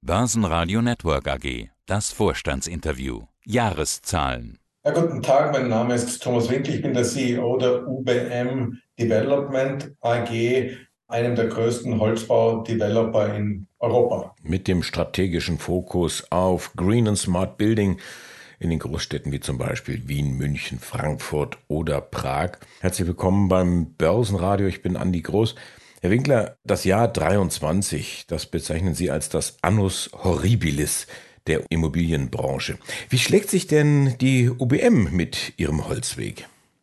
Börsenradio Network AG. Das Vorstandsinterview. Jahreszahlen. Ja, guten Tag, mein Name ist Thomas Winkel, ich bin der CEO der UBM Development AG, einem der größten Holzbau-Developer in Europa. Mit dem strategischen Fokus auf Green and Smart Building in den Großstädten wie zum Beispiel Wien, München, Frankfurt oder Prag. Herzlich willkommen beim Börsenradio, ich bin Andi Groß. Herr Winkler, das Jahr 23, das bezeichnen Sie als das Annus Horribilis der Immobilienbranche. Wie schlägt sich denn die UBM mit ihrem Holzweg?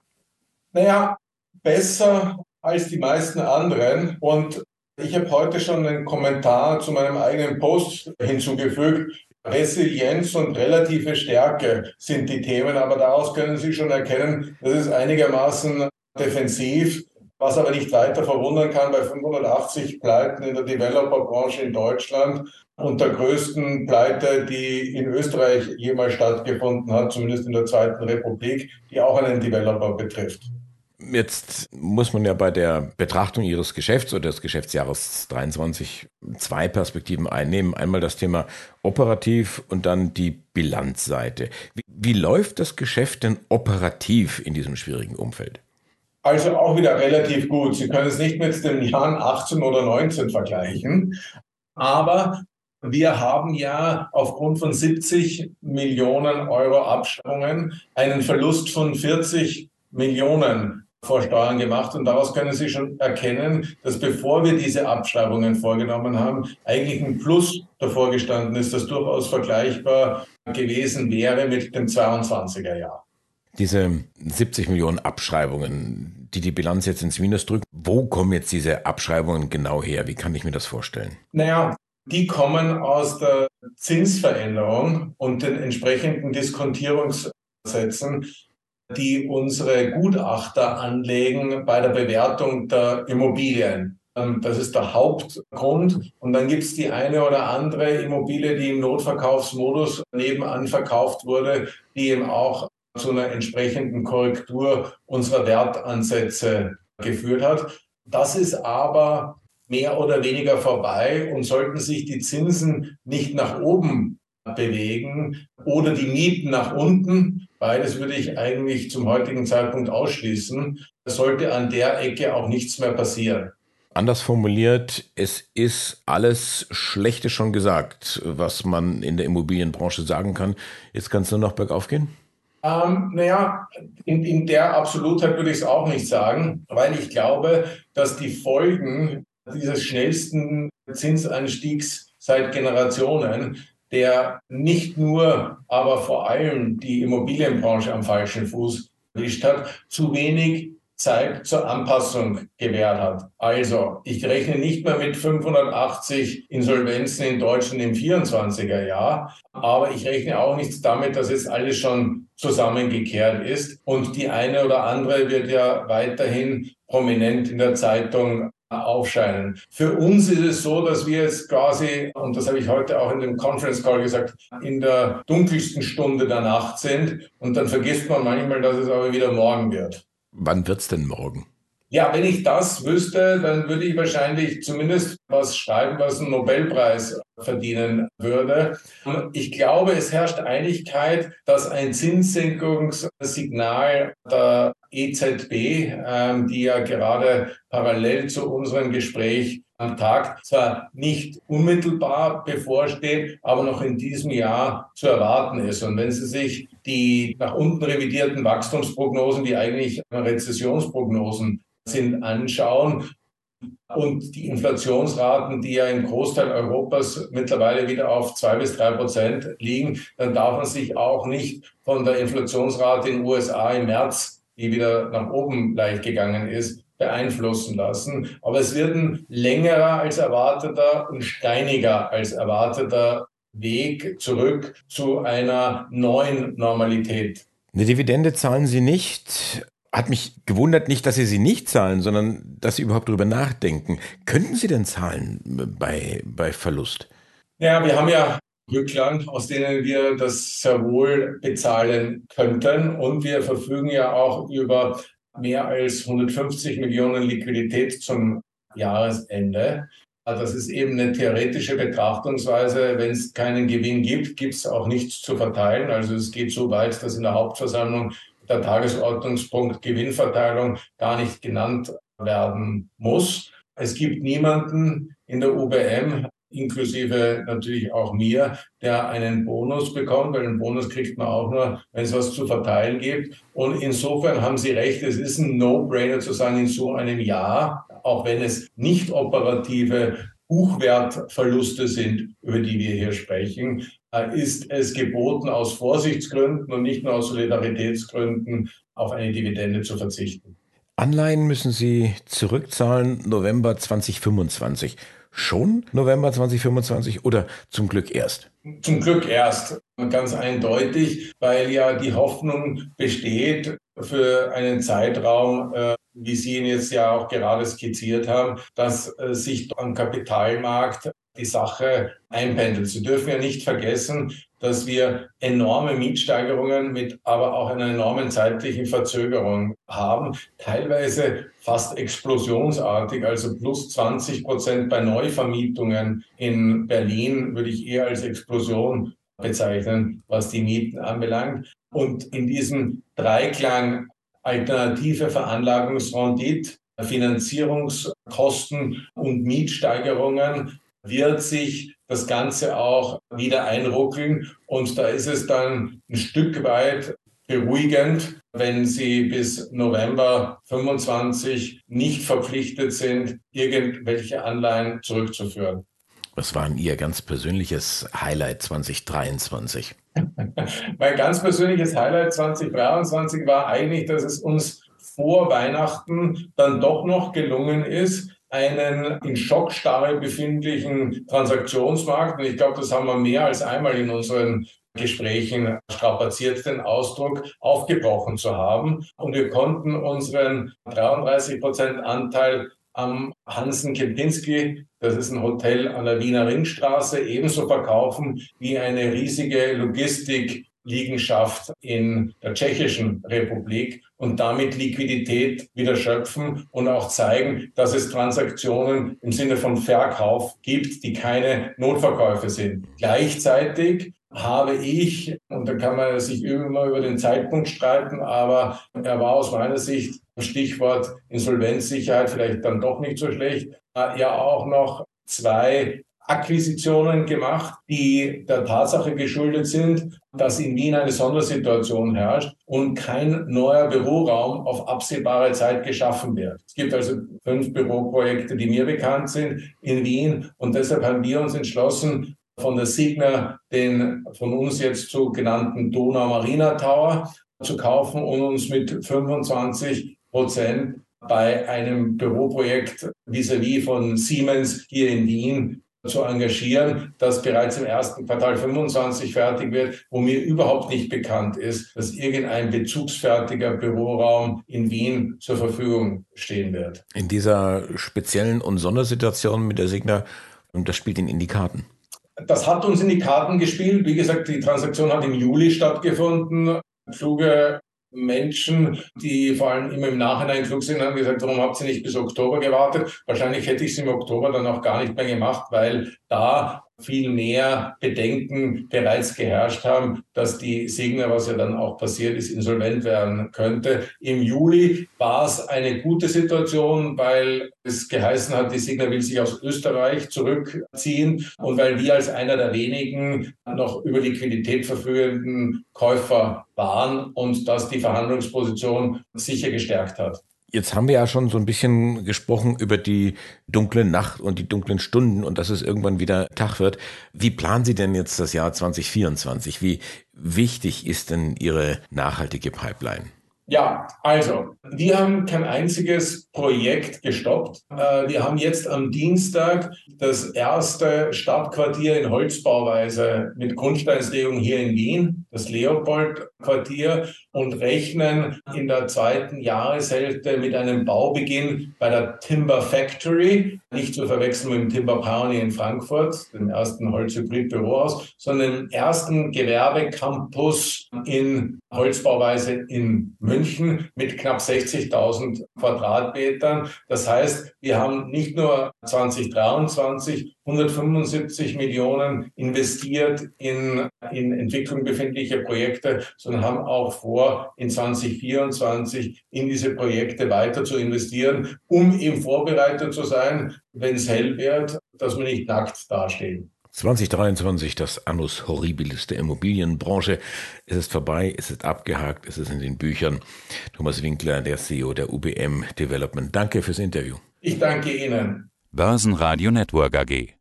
Naja, besser als die meisten anderen. Und ich habe heute schon einen Kommentar zu meinem eigenen Post hinzugefügt. Resilienz und relative Stärke sind die Themen, aber daraus können Sie schon erkennen, das ist einigermaßen defensiv, was aber nicht weiter verwundern kann bei 580 Pleiten in der Developerbranche in Deutschland und der größten Pleite, die in Österreich jemals stattgefunden hat, zumindest in der Zweiten Republik, die auch einen Developer betrifft. Jetzt muss man ja bei der Betrachtung Ihres Geschäfts oder des Geschäftsjahres 23 zwei Perspektiven einnehmen. Einmal das Thema operativ und dann die Bilanzseite. Wie läuft das Geschäft denn operativ in diesem schwierigen Umfeld? Also auch wieder relativ gut. Sie können es nicht mit den Jahren 18 oder 19 vergleichen, aber wir haben ja aufgrund von 70 Millionen Euro Abschreibungen einen Verlust von 40 Millionen vor Steuern gemacht. Und daraus können Sie schon erkennen, dass bevor wir diese Abschreibungen vorgenommen haben, eigentlich ein Plus davor gestanden ist, das durchaus vergleichbar gewesen wäre mit dem 22er Jahr. Diese 70 Millionen Abschreibungen, die Bilanz jetzt ins Minus drückt, wo kommen jetzt diese Abschreibungen genau her? Wie kann ich mir das vorstellen? Naja, die kommen aus der Zinsveränderung und den entsprechenden Diskontierungssätzen, die unsere Gutachter anlegen bei der Bewertung der Immobilien. Das ist der Hauptgrund. Und dann gibt es die eine oder andere Immobilie, die im Notverkaufsmodus nebenan verkauft wurde, die eben auch zu einer entsprechenden Korrektur unserer Wertansätze geführt hat. Das ist aber mehr oder weniger vorbei, und sollten sich die Zinsen nicht nach oben bewegen oder die Mieten nach unten, beides würde ich eigentlich zum heutigen Zeitpunkt ausschließen, sollte an der Ecke auch nichts mehr passieren. Anders formuliert, es ist alles Schlechte schon gesagt, was man in der Immobilienbranche sagen kann. Jetzt kann es nur noch bergauf gehen? Naja, in der Absolutheit würde ich es auch nicht sagen, weil ich glaube, dass die Folgen dieses schnellsten Zinsanstiegs seit Generationen, der nicht nur, aber vor allem die Immobilienbranche am falschen Fuß erwischt hat, zu wenig Zeit zur Anpassung gewährt hat. Also, ich rechne nicht mehr mit 580 Insolvenzen in Deutschland im 24er Jahr, aber ich rechne auch nicht damit, dass jetzt alles schon zusammengekehrt ist. Und die eine oder andere wird ja weiterhin prominent in der Zeitung aufscheinen. Für uns ist es so, dass wir jetzt quasi, und das habe ich heute auch in dem Conference Call gesagt, in der dunkelsten Stunde der Nacht sind. Und dann vergisst man manchmal, dass es aber wieder morgen wird. Wann wird's denn morgen? Ja, wenn ich das wüsste, dann würde ich wahrscheinlich zumindest was schreiben, was einen Nobelpreis verdienen würde. Ich glaube, es herrscht Einigkeit, dass ein Zinssenkungssignal der EZB, die ja gerade parallel zu unserem Gespräch am Tag zwar nicht unmittelbar bevorsteht, aber noch in diesem Jahr zu erwarten ist. Und wenn Sie sich die nach unten revidierten Wachstumsprognosen, die eigentlich Rezessionsprognosen sind, anschauen und die Inflationsraten, die ja im Großteil Europas mittlerweile wieder auf 2-3% liegen, dann darf man sich auch nicht von der Inflationsrate in den USA im März, die wieder nach oben leicht gegangen ist, beeinflussen lassen. Aber es wird ein längerer als erwarteter und steiniger als erwarteter Weg zurück zu einer neuen Normalität. Eine Dividende zahlen Sie nicht. Hat mich gewundert, nicht, dass Sie nicht zahlen, sondern dass Sie überhaupt darüber nachdenken. Könnten Sie denn zahlen bei Verlust? Ja, wir haben ja Rücklagen, aus denen wir das sehr wohl bezahlen könnten. Und wir verfügen ja auch über mehr als 150 Millionen Liquidität zum Jahresende. Das ist eben eine theoretische Betrachtungsweise. Wenn es keinen Gewinn gibt, gibt es auch nichts zu verteilen. Also es geht so weit, dass in der Hauptversammlung der Tagesordnungspunkt Gewinnverteilung gar nicht genannt werden muss. Es gibt niemanden in der UBM, inklusive natürlich auch mir, der einen Bonus bekommt, weil einen Bonus kriegt man auch nur, wenn es was zu verteilen gibt. Und insofern haben Sie recht, es ist ein No-Brainer zu sagen, in so einem Jahr, auch wenn es nicht operative Buchwertverluste sind, über die wir hier sprechen, ist es geboten, aus Vorsichtsgründen und nicht nur aus Solidaritätsgründen auf eine Dividende zu verzichten. Anleihen müssen Sie zurückzahlen November 2025. Schon November 2025 oder zum Glück erst? Zum Glück erst, ganz eindeutig, weil ja die Hoffnung besteht für einen Zeitraum, wie Sie ihn jetzt ja auch gerade skizziert haben, dass sich am Kapitalmarkt die Sache einpendelt. Sie dürfen ja nicht vergessen, dass wir enorme Mietsteigerungen mit aber auch einer enormen zeitlichen Verzögerung haben, teilweise fast explosionsartig, also plus 20% bei Neuvermietungen in Berlin würde ich eher als Explosion bezeichnen, was die Mieten anbelangt. Und in diesem Dreiklang alternative Veranlagungsrendite, Finanzierungskosten und Mietsteigerungen wird sich das Ganze auch wieder einruckeln. Und da ist es dann ein Stück weit beruhigend, wenn Sie bis November 25 nicht verpflichtet sind, irgendwelche Anleihen zurückzuführen. Was war denn Ihr ganz persönliches Highlight 2023? Mein ganz persönliches Highlight 2023 war eigentlich, dass es uns vor Weihnachten dann doch noch gelungen ist, einen in Schockstarre befindlichen Transaktionsmarkt, und ich glaube, das haben wir mehr als einmal in unseren Gesprächen strapaziert, den Ausdruck, aufgebrochen zu haben. Und wir konnten unseren 33% Anteil am Hansen Kempinski, das ist ein Hotel an der Wiener Ringstraße, ebenso verkaufen wie eine riesige Logistikliegenschaft in der Tschechischen Republik und damit Liquidität wieder schöpfen und auch zeigen, dass es Transaktionen im Sinne von Verkauf gibt, die keine Notverkäufe sind. Gleichzeitig habe ich, und da kann man sich immer über den Zeitpunkt streiten, aber er war aus meiner Sicht, Stichwort Insolvenzsicherheit, vielleicht dann doch nicht so schlecht, ja auch noch 2 Akquisitionen gemacht, die der Tatsache geschuldet sind, dass in Wien eine Sondersituation herrscht und kein neuer Büroraum auf absehbare Zeit geschaffen wird. Es gibt also 5 Büroprojekte, die mir bekannt sind in Wien, und deshalb haben wir uns entschlossen, von der Signa den von uns jetzt so genannten Donau Marina Tower zu kaufen und uns mit 25% bei einem Büroprojekt vis-à-vis von Siemens hier in Wien zu engagieren, das bereits im ersten Quartal 25 fertig wird, wo mir überhaupt nicht bekannt ist, dass irgendein bezugsfertiger Büroraum in Wien zur Verfügung stehen wird. In dieser speziellen und Sondersituation mit der Signa, und das spielt Ihnen in die Karten. Das hat uns in die Karten gespielt. Wie gesagt, die Transaktion hat im Juli stattgefunden. Kluge Menschen, die vor allem immer im Nachhinein klug sind, haben gesagt, warum habt ihr nicht bis Oktober gewartet? Wahrscheinlich hätte ich es im Oktober dann auch gar nicht mehr gemacht, weil da viel mehr Bedenken bereits geherrscht haben, dass die Signa, was ja dann auch passiert ist, insolvent werden könnte. Im Juli war es eine gute Situation, weil es geheißen hat, die Signa will sich aus Österreich zurückziehen und weil wir als einer der wenigen noch über Liquidität verfügenden Käufer waren und das die Verhandlungsposition sicher gestärkt hat. Jetzt haben wir ja schon so ein bisschen gesprochen über die dunkle Nacht und die dunklen Stunden und dass es irgendwann wieder Tag wird. Wie planen Sie denn jetzt das Jahr 2024? Wie wichtig ist denn Ihre nachhaltige Pipeline? Ja, also, wir haben kein einziges Projekt gestoppt. Wir haben jetzt am Dienstag das erste Stadtquartier in Holzbauweise mit Grundsteinslegung hier in Wien, das Leopold-Quartier, und rechnen in der zweiten Jahreshälfte mit einem Baubeginn bei der Timber Factory. nicht zu verwechseln mit dem Timber Pioneer in Frankfurt, dem ersten Holzhybrid-Bürohaus, sondern dem ersten Gewerbecampus in Holzbauweise in München mit knapp 60.000 Quadratmetern. Das heißt, wir haben nicht nur 2023 175 Millionen investiert in Entwicklung befindlicher Projekte, sondern haben auch vor, in 2024 in diese Projekte weiter zu investieren, um eben vorbereitet zu sein, wenn es hell wird, dass wir nicht nackt dastehen. 2023, das Annus Horribilis der Immobilienbranche. Es ist vorbei, es ist abgehakt, es ist in den Büchern. Thomas Winkler, der CEO der UBM Development. Danke fürs Interview. Ich danke Ihnen. Börsenradio Network AG.